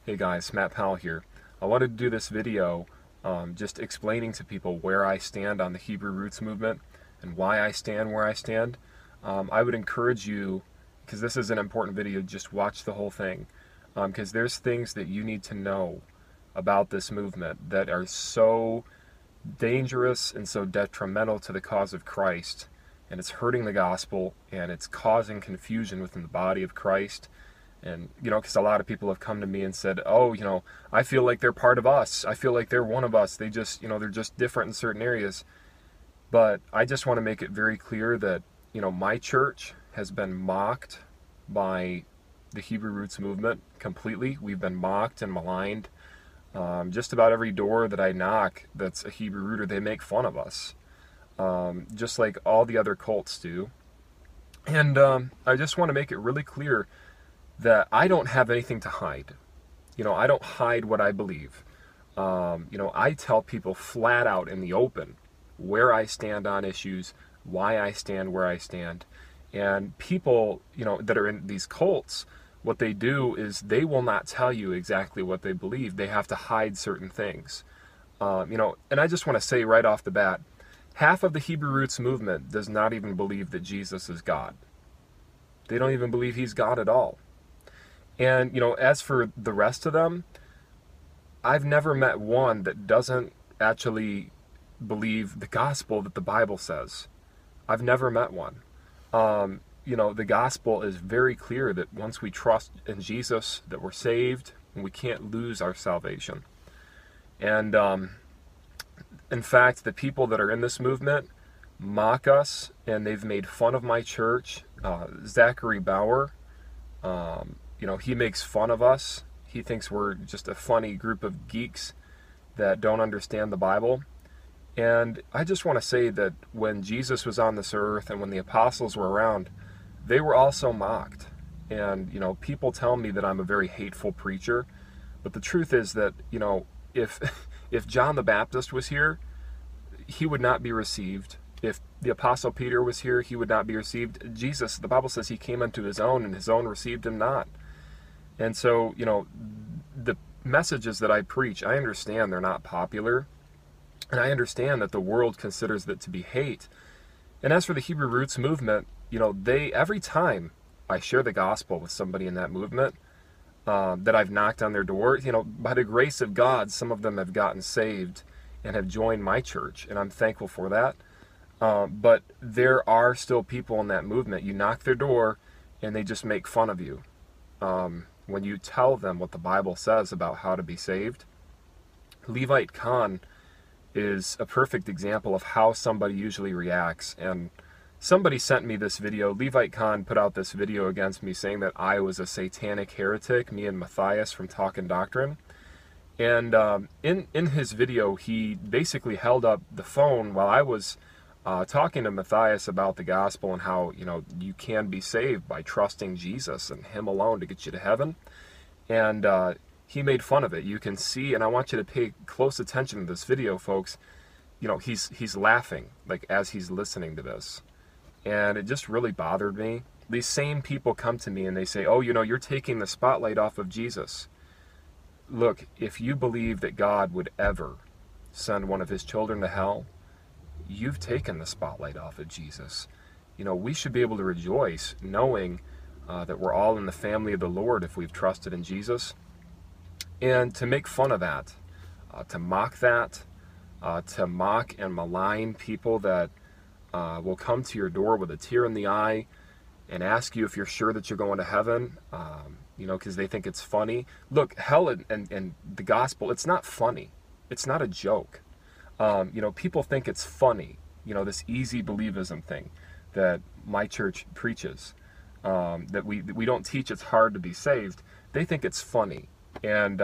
Hey guys, Matt Powell here. I wanted to do this video just explaining to people where I stand on the Hebrew Roots movement and why I stand where I stand. I would encourage you, because this is an important video, just watch the whole thing. Because there's things that you need to know about this movement that are so dangerous and so detrimental to the cause of Christ. And it's hurting the gospel and it's causing confusion within the body of Christ. And, because a lot of people have come to me and said, oh, I feel like they're part of us. I feel like they're one of us. They just, they're just different in certain areas. But I just want to make it very clear that, my church has been mocked by the Hebrew Roots movement completely. We've been mocked and maligned. Just about every door that I knock that's a Hebrew rooter, they make fun of us. Just like all the other cults do. And I just want to make it really clear that I don't have anything to hide. I don't hide what I believe. I tell people flat out in the open where I stand on issues, why I stand where I stand. And people, that are in these cults, what they do is they will not tell you exactly what they believe. They have to hide certain things. And I just want to say right off the bat, half of the Hebrew Roots movement does not even believe that Jesus is God. They don't even believe he's God at all. And, as for the rest of them, I've never met one that doesn't actually believe the gospel that the Bible says. I've never met one. The gospel is very clear that once we trust in Jesus, that we're saved, and we can't lose our salvation. And, in fact, the people that are in this movement mock us, and they've made fun of my church. Zachary Bauer, he makes fun of us. He thinks we're just a funny group of geeks that don't understand the Bible. And I just want to say that when Jesus was on this earth and when the apostles were around, they were also mocked. And, people tell me that I'm a very hateful preacher. But the truth is that, if John the Baptist was here, he would not be received. If the Apostle Peter was here, he would not be received. Jesus, the Bible says he came unto his own, and his own received him not. And so, the messages that I preach, I understand they're not popular. And I understand that the world considers that to be hate. And as for the Hebrew Roots movement, every time I share the gospel with somebody in that movement, that I've knocked on their door, by the grace of God, some of them have gotten saved and have joined my church. And I'm thankful for that. But there are still people in that movement. You knock their door and they just make fun of you. When you tell them what the Bible says about how to be saved, Levite Khan is a perfect example of how somebody usually reacts. And somebody sent me this video. Levite Khan put out this video against me saying that I was a satanic heretic, me and Matthias from Talkin' Doctrine. And in his video, he basically held up the phone while I was talking to Matthias about the gospel and how, you can be saved by trusting Jesus and him alone to get you to heaven. And he made fun of it. You can see, and I want you to pay close attention to this video, folks. He's laughing, like, as he's listening to this. And it just really bothered me. These same people come to me and they say, oh, you're taking the spotlight off of Jesus. Look, if you believe that God would ever send one of his children to hell, you've taken the spotlight off of Jesus. We should be able to rejoice knowing that we're all in the family of the Lord if we've trusted in Jesus. And to make fun of that, to mock that, to mock and malign people that will come to your door with a tear in the eye and ask you if you're sure that you're going to heaven, because they think it's funny. Look, hell and the gospel, it's not funny. It's not a joke. People think it's funny, this easy believism thing that my church preaches, that we don't teach it's hard to be saved. They think it's funny. And,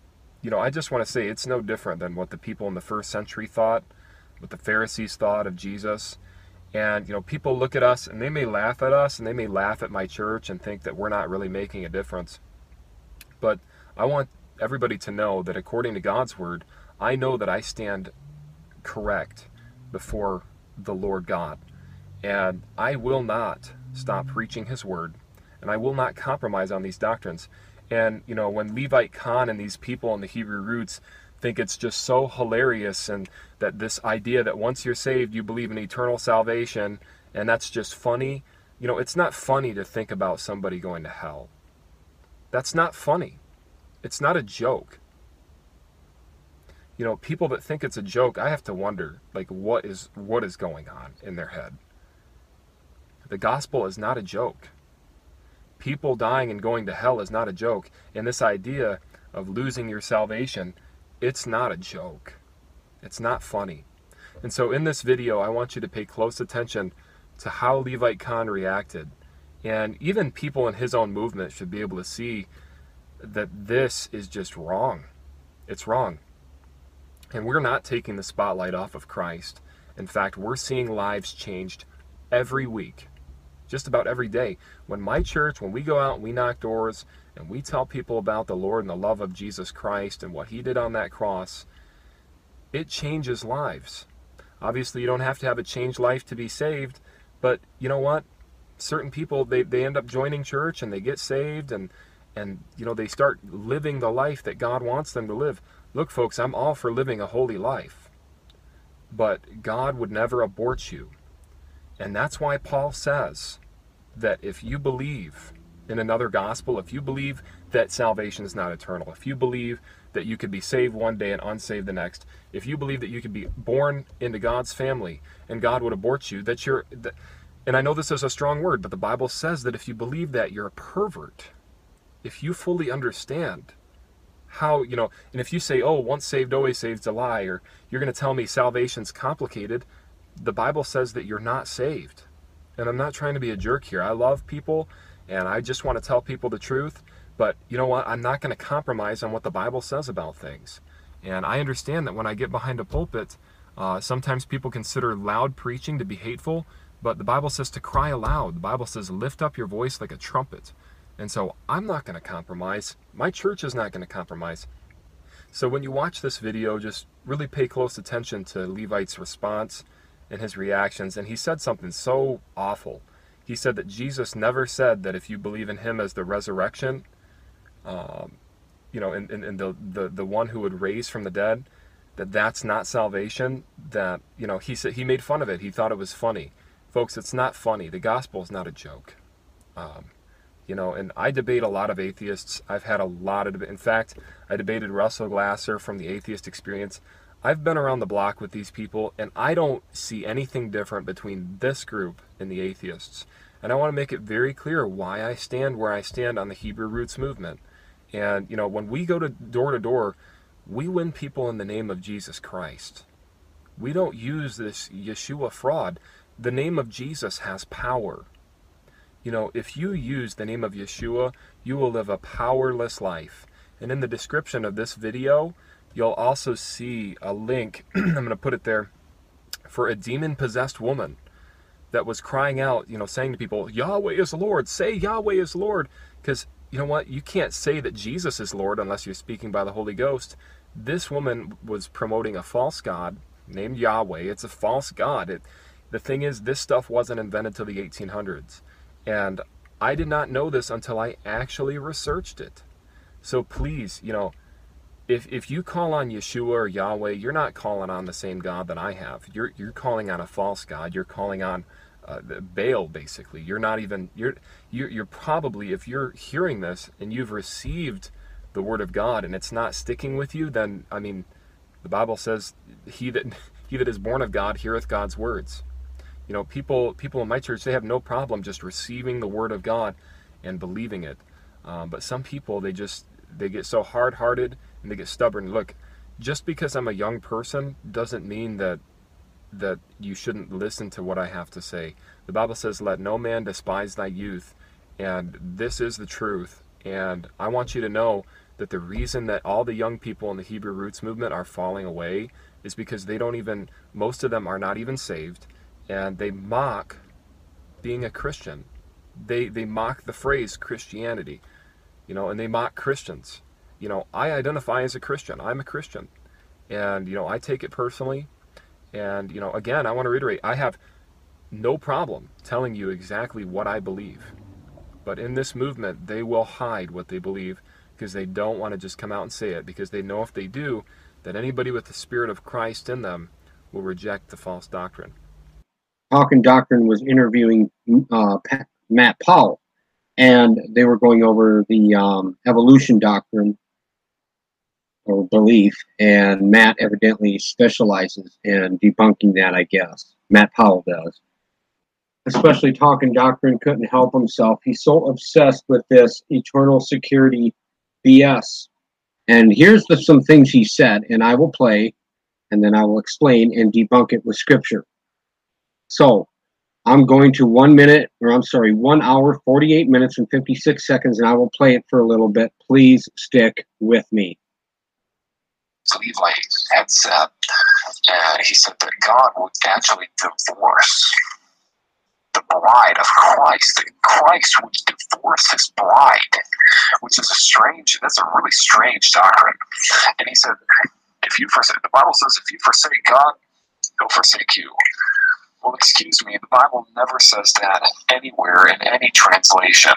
I just want to say it's no different than what the people in the first century thought, what the Pharisees thought of Jesus. And, people look at us and they may laugh at us and they may laugh at my church and think that we're not really making a difference. But I want everybody to know that according to God's word, I know that I stand correct before the Lord God. And I will not stop preaching his word, and I will not compromise on these doctrines. And, when Levite Khan and these people in the Hebrew roots think it's just so hilarious, and that this idea that once you're saved, you believe in eternal salvation, and that's just funny. It's not funny to think about somebody going to hell. That's not funny. It's not a joke. People that think it's a joke, I have to wonder, what is going on in their head. The gospel is not a joke. People dying and going to hell is not a joke. And this idea of losing your salvation, it's not a joke. It's not funny. And so in this video, I want you to pay close attention to how Levite Khan reacted. And even people in his own movement should be able to see that this is just wrong. It's wrong. And we're not taking the spotlight off of Christ. In fact, we're seeing lives changed every week, just about every day. When we go out and we knock doors and we tell people about the Lord and the love of Jesus Christ and what he did on that cross, it changes lives. Obviously, you don't have to have a changed life to be saved, but you know what? Certain people, they end up joining church and they get saved, and they start living the life that God wants them to live. Look, folks, I'm all for living a holy life, but God would never abort you. And that's why Paul says that if you believe in another gospel, if you believe that salvation is not eternal, if you believe that you could be saved one day and unsaved the next, if you believe that you could be born into God's family and God would abort you, and I know this is a strong word, but the Bible says that if you believe that, you're a pervert. If you fully understand how, and if you say, oh, once saved, always saved is a lie, or you're going to tell me salvation's complicated, the Bible says that you're not saved. And I'm not trying to be a jerk here. I love people, and I just want to tell people the truth. But you know what? I'm not going to compromise on what the Bible says about things. And I understand that when I get behind a pulpit, sometimes people consider loud preaching to be hateful, but the Bible says to cry aloud. The Bible says lift up your voice like a trumpet. And so I'm not going to compromise. My church is not going to compromise. So when you watch this video, just really pay close attention to Levite's response and his reactions. And he said something so awful. He said that Jesus never said that if you believe in him as the resurrection, and the one who would raise from the dead, that's not salvation. That, he said, he made fun of it. He thought it was funny. Folks, it's not funny. The gospel is not a joke. And I debate a lot of atheists. I've had a lot of debate. In fact, I debated Russell Glasser from the Atheist Experience. I've been around the block with these people, and I don't see anything different between this group and the atheists. And I want to make it very clear why I stand where I stand on the Hebrew Roots movement. And, when we go to door, we win people in the name of Jesus Christ. We don't use this Yeshua fraud. The name of Jesus has power. If you use the name of Yeshua, you will live a powerless life. And in the description of this video, you'll also see a link, I'm going to put it there, for a demon-possessed woman that was crying out, saying to people, Yahweh is Lord, say Yahweh is Lord. Because, you know what, you can't say that Jesus is Lord unless you're speaking by the Holy Ghost. This woman was promoting a false god named Yahweh. It's a false god. The thing is, this stuff wasn't invented till the 1800s. And I did not know this until I actually researched it. So please, if you call on Yeshua or Yahweh, you're not calling on the same God that I have. You're calling on a false God. You're calling on Baal, basically. You're not even, you're probably, if you're hearing this and you've received the word of God and it's not sticking with you, then, the Bible says, he that is born of God heareth God's words. People in my church, they have no problem just receiving the word of God and believing it. But some people, they get so hard-hearted and they get stubborn. Look, just because I'm a young person doesn't mean that you shouldn't listen to what I have to say. The Bible says, let no man despise thy youth. And this is the truth. And I want you to know that the reason that all the young people in the Hebrew Roots movement are falling away is because most of them are not even saved. And they mock being a Christian. They mock the phrase Christianity, and they mock Christians. I identify as a Christian. I'm a Christian. And, I take it personally. And, again, I want to reiterate, I have no problem telling you exactly what I believe. But in this movement, they will hide what they believe because they don't want to just come out and say it, because they know if they do, that anybody with the Spirit of Christ in them will reject the false doctrine. Talking Doctrine was interviewing Matt Powell, and they were going over the evolution doctrine or belief, and Matt evidently specializes in debunking that, I guess. Matt Powell does. Especially Talking Doctrine couldn't help himself. He's so obsessed with this eternal security BS. And here's some things he said, and I will play, and then I will explain and debunk it with scripture. So, I'm going to 1 hour, 48 minutes and 56 seconds, and I will play it for a little bit. Please stick with me. Levi had said, he said that God would actually divorce the bride of Christ, that Christ would divorce his bride, which is that's a really strange doctrine. And he said, the Bible says, if you forsake God, he'll forsake you. Well, excuse me, the Bible never says that anywhere in any translation.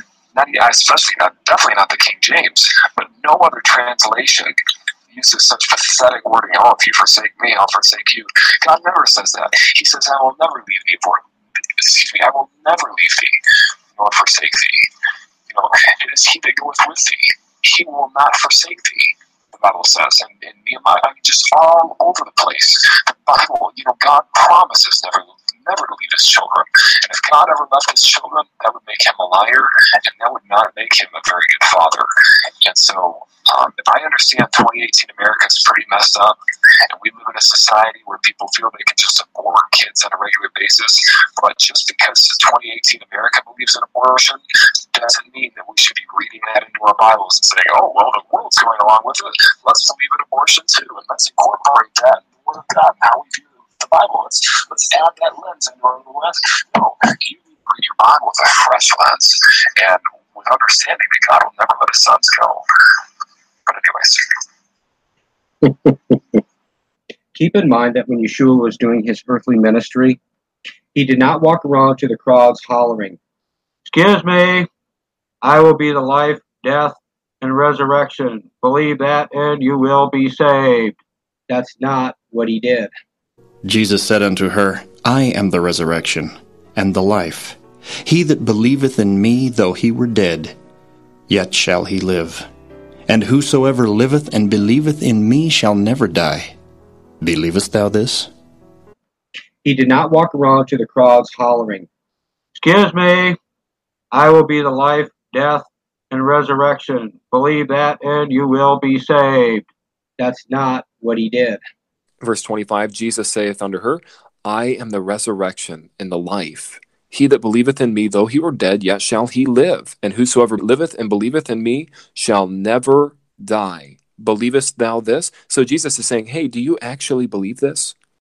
Definitely not the King James, but no other translation uses such pathetic wording. Oh, if you forsake me, I'll forsake you. God never says that. He says, I will never leave thee, I will never leave thee, nor forsake thee. It is he that goeth with thee. He will not forsake thee, the Bible says. And in Nehemiah, just all over the place. The Bible, God promises never to leave his children. And if God ever left his children, that would make him a liar, and that would not make him a very good father. And so, I understand 2018 America is pretty messed up, and we live in a society where people feel they can just abort kids on a regular basis. But just because 2018 America believes in abortion doesn't mean that we should be reading that into our Bibles and saying, oh, well, the world's going along with it. Let's believe in abortion too, and let's incorporate that in the Word of God and how we view the Bible. Let's add that lens into our lens. No, you need to read your Bible with a fresh lens and with understanding that God will never let his sons go. But anyways. Keep in mind that when Yeshua was doing his earthly ministry, he did not walk around to the crowds hollering, "Excuse me, I will be the life, death, and resurrection. Believe that and you will be saved." That's not what he did. Jesus said unto her, I am the resurrection and the life. He that believeth in me, though he were dead, yet shall he live. And whosoever liveth and believeth in me shall never die. Believest thou this? He did not walk around to the crowds hollering, "Excuse me, I will be the life, death, and resurrection. Believe that and you will be saved." That's not what he did. Verse 25, Jesus saith unto her, I am the resurrection and the life. He that believeth in me, though he were dead, yet shall he live. And whosoever liveth and believeth in me shall never die. Believest thou this? So Jesus is saying, hey, do you actually believe this?